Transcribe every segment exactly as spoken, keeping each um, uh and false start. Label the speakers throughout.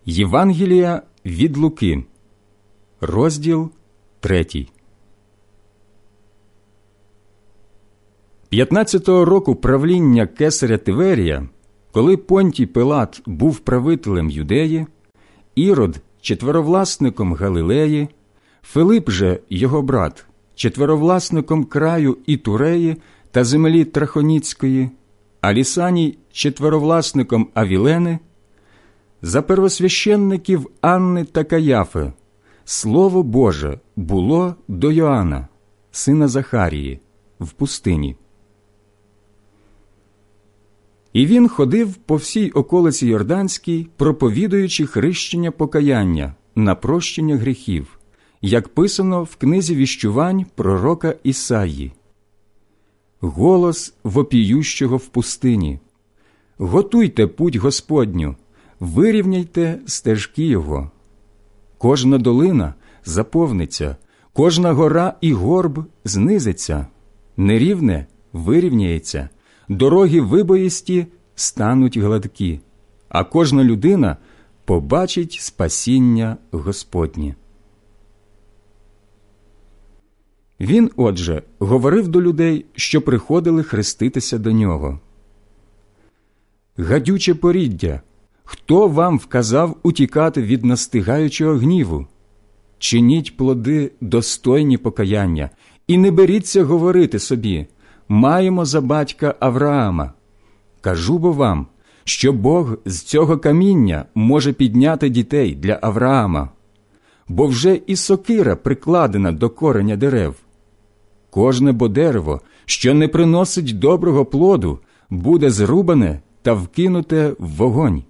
Speaker 1: Євангелія від Луки, розділ третій. П'ятнадцятого року правління кесаря Тиверія, коли Понтій Пилат був правителем Юдеї, Ірод четверовласником Галилеї, Филип же, його брат, четверовласником краю Ітуреї та землі Трахоніцької, а Лісаній четверовласником Авілени, за первосвященників Анни та Каяфи Слово Боже було до Йоанна, сина Захарії, в пустині. І він ходив по всій околиці Йорданській, проповідуючи хрещення покаяння на прощення гріхів, як писано в книзі віщувань пророка Ісаї. Голос вопіющого в пустині: «Готуйте путь Господню, вирівняйте стежки Його. Кожна долина заповниться, кожна гора і горб знизиться, нерівне вирівняється, дороги вибоїсті стануть гладкі, а кожна людина побачить спасіння Господнє». Він, отже, говорив до людей, що приходили хреститися до нього: «Гадюче поріддя, хто вам вказав утікати від настигаючого гніву? Чиніть плоди достойні покаяння, і не беріться говорити собі: маємо за батька Авраама. Кажу бо вам, що Бог з цього каміння може підняти дітей для Авраама. Бо вже і сокира прикладена до кореня дерев. Кожне бо дерево, що не приносить доброго плоду, буде зрубане та вкинуте в вогонь».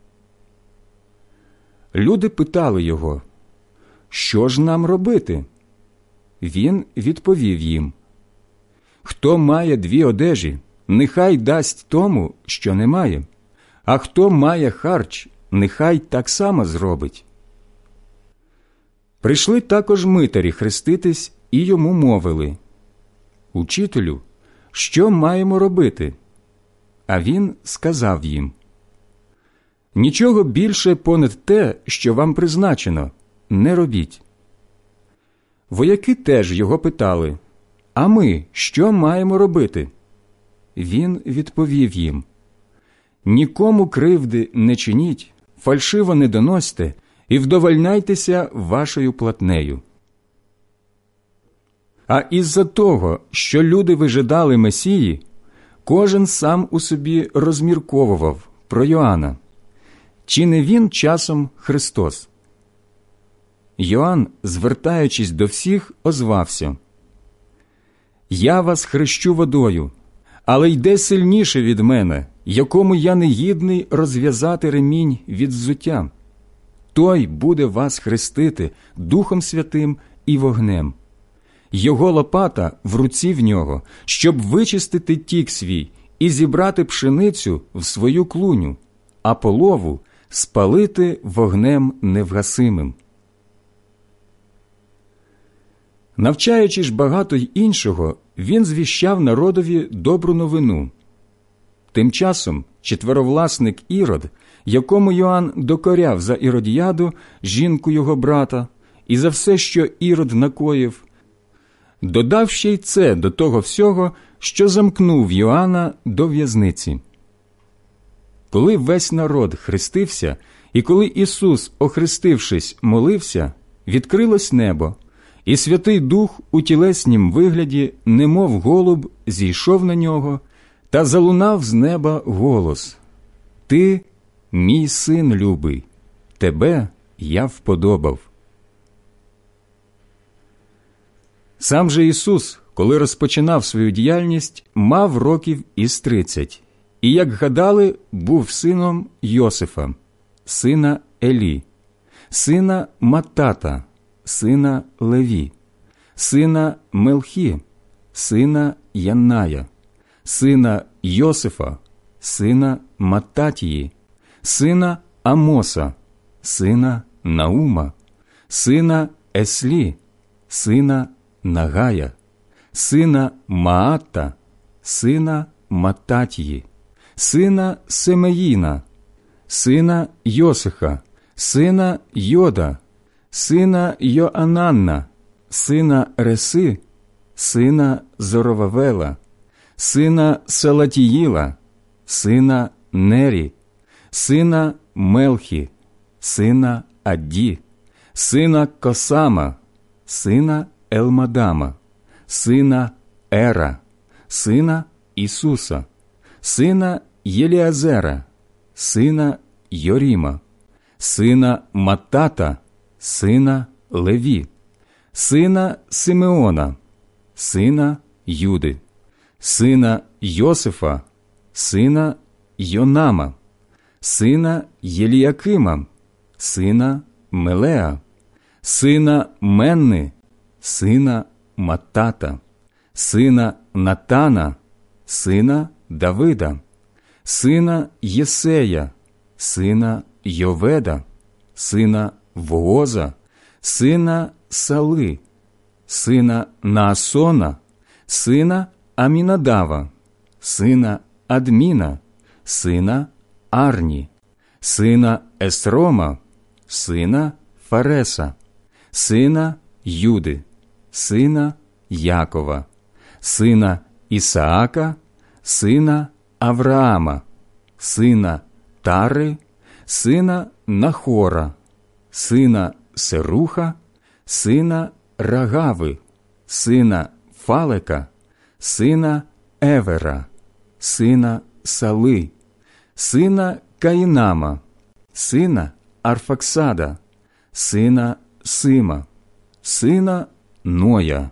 Speaker 1: Люди питали його: «Що ж нам робити?» Він відповів їм: «Хто має дві одежі, нехай дасть тому, що не має, а хто має харч, нехай так само зробить». Прийшли також митарі хреститись і йому мовили: «Учителю, що маємо робити?» А він сказав їм: «Нічого більше понад те, що вам призначено, не робіть». Вояки теж його питали: «А ми що маємо робити?» Він відповів їм: «Нікому кривди не чиніть, фальшиво не доносьте і вдовольняйтеся вашою платнею». А із-за того, що люди вижидали Месії, кожен сам у собі розмірковував про Йоанна: чи не він часом Христос? Йоанн, звертаючись до всіх, озвався: «Я вас хрещу водою, але йде сильніше від мене, якому я не гідний розв'язати ремінь від взуття. Той буде вас хрестити Духом Святим і вогнем. Його лопата в руці в нього, щоб вичистити тік свій і зібрати пшеницю в свою клуню, а полову спалити вогнем невгасимим». Навчаючи ж багато й іншого, він звіщав народові добру новину. Тим часом четверовласник Ірод, якому Йоанн докоряв за Іродіаду, жінку його брата, і за все, що Ірод накоїв, додав ще й це до того всього, що замкнув Йоанна до в'язниці. Коли весь народ хрестився, і коли Ісус, охрестившись, молився, відкрилось небо, і Святий Дух у тілеснім вигляді, немов голуб, зійшов на нього, та залунав з неба голос: «Ти – мій син любий, тебе я вподобав». Сам же Ісус, коли розпочинав свою діяльність, мав років із тридцять, і, як гадали, був сином Йосифа, сина Елі, сина Маттата, сина Леві, сина Мелхі, сина Янная, сина Йосифа, сина Маттатії, сина Амоса, сина Наума, сина Еслі, сина Нагая, сина Маатта, сина Маттатії, сина Семеїна, сина Йосиха, сина Йода, сина Йоананна, сина Реси, сина Зоровавела, сина Салатіїла, сина Нері, сина Мелхі, сина Адді, сина Косама, сина Елмадама, сина Ера, сина Ісуса, сина Єліазера, сина Йоріма, сина Матата, сина Леві, сина Симеона, сина Юди, сина Йосифа, сина Йонама, сина Єліякима, сина Мелеа, сина Менни, сина Матата, сина Натана, сина Давида, сина Єсея, сина Йоведа, сина Вооза, сина Сали, сина Наасона, сина Амінадава, сина Адміна, сина Арні, сина Есрома, сина Фареса, сина Юди, сина Якова, сина Ісаака, сина Авраама, сина Тари, сина Нахора, сина Серуха, сина Рагави, сина Фалека, сина Евера, сина Сали, сина Каїнама, сина Арфаксада, сина Сима, сина Ноя,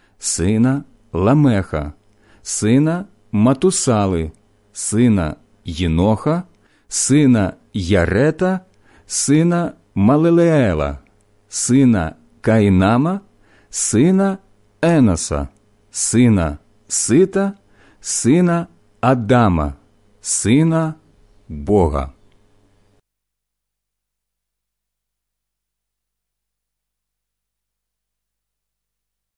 Speaker 1: сина Ламеха, сина Матусали, сина Єноха, сина Ярета, сина Малелеела, сина Каїнама, сина Еноса, сина Сита, сина Адама, сина Бога.